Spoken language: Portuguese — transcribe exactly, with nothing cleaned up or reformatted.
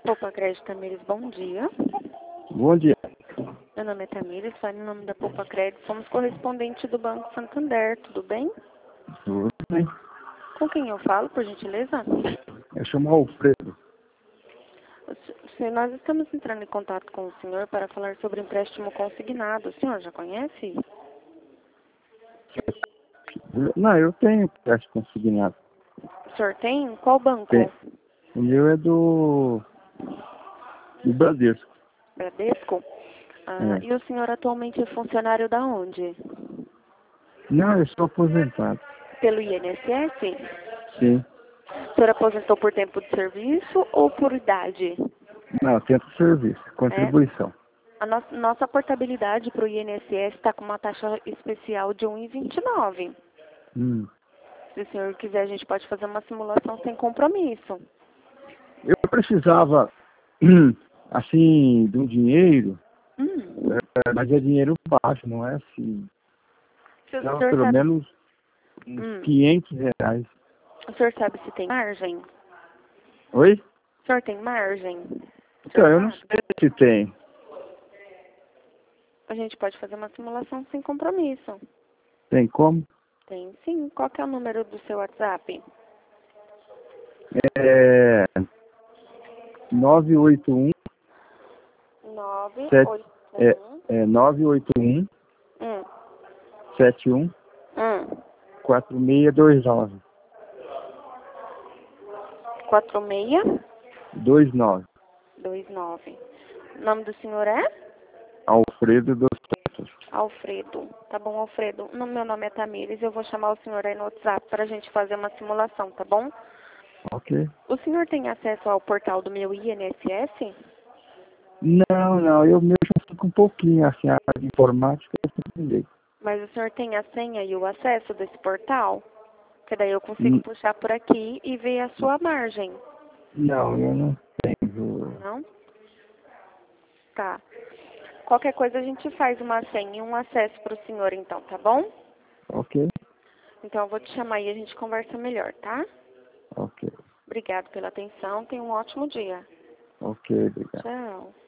Poupa Crédito Tamires, bom dia. Bom dia. Meu nome é Tamires, falo em nome da Poupa Crédito. Somos correspondente do Banco Santander, tudo bem? Tudo bem. Com quem eu falo, por gentileza? Eu chamo Alfredo. Se nós estamos entrando em contato com o senhor para falar sobre empréstimo consignado. O senhor já conhece? Não, eu tenho empréstimo consignado. O senhor tem? Qual banco? Tem. O meu é do, do Bradesco. Bradesco? Ah, É. e o senhor atualmente é funcionário da onde? Não, eu sou aposentado. Pelo I N S S? Sim. O senhor aposentou por tempo de serviço ou por idade? Não, tento serviço, É? contribuição. A nossa, nossa portabilidade para o I N S S está com uma taxa especial de um vírgula vinte e nove. Hum. Se o senhor quiser, a gente pode fazer uma simulação sem compromisso. Eu precisava, assim, de um dinheiro, Hum. é, mas é dinheiro baixo, não é assim. Se o Então, senhor pelo sabe, menos uns hum. quinhentos reais. O senhor sabe se tem margem? Oi? O senhor tem margem? O Então, senhor eu não sabe? sei se tem. A gente pode fazer uma simulação sem compromisso. Tem como? Tem sim. Qual que é o número do seu WhatsApp? É nove oito um nove sete oito é, um é nove oito um um sete um um quatro seis dois nove. quatro seis dois nove. dois nove. O nome do senhor é? Alfredo dos Santos. Alfredo. Tá bom, Alfredo. No, meu nome é Tamires. Eu vou chamar o senhor aí no WhatsApp para a gente fazer uma simulação, tá bom? Ok. O senhor tem acesso ao portal do meu I N S S? Não, não, eu mexo assim com um pouquinho, assim, a área de informática eu sempre leio. Mas o senhor tem a senha e o acesso desse portal? Que daí eu consigo N- puxar por aqui e ver a sua margem. Não, eu não tenho. Não? Tá. Qualquer coisa a gente faz uma senha e um acesso para o senhor então, tá bom? Ok, Então eu vou te chamar e a gente conversa melhor, tá? ok, Obrigado pela atenção. Tenha um ótimo dia. ok, obrigado. Tchau.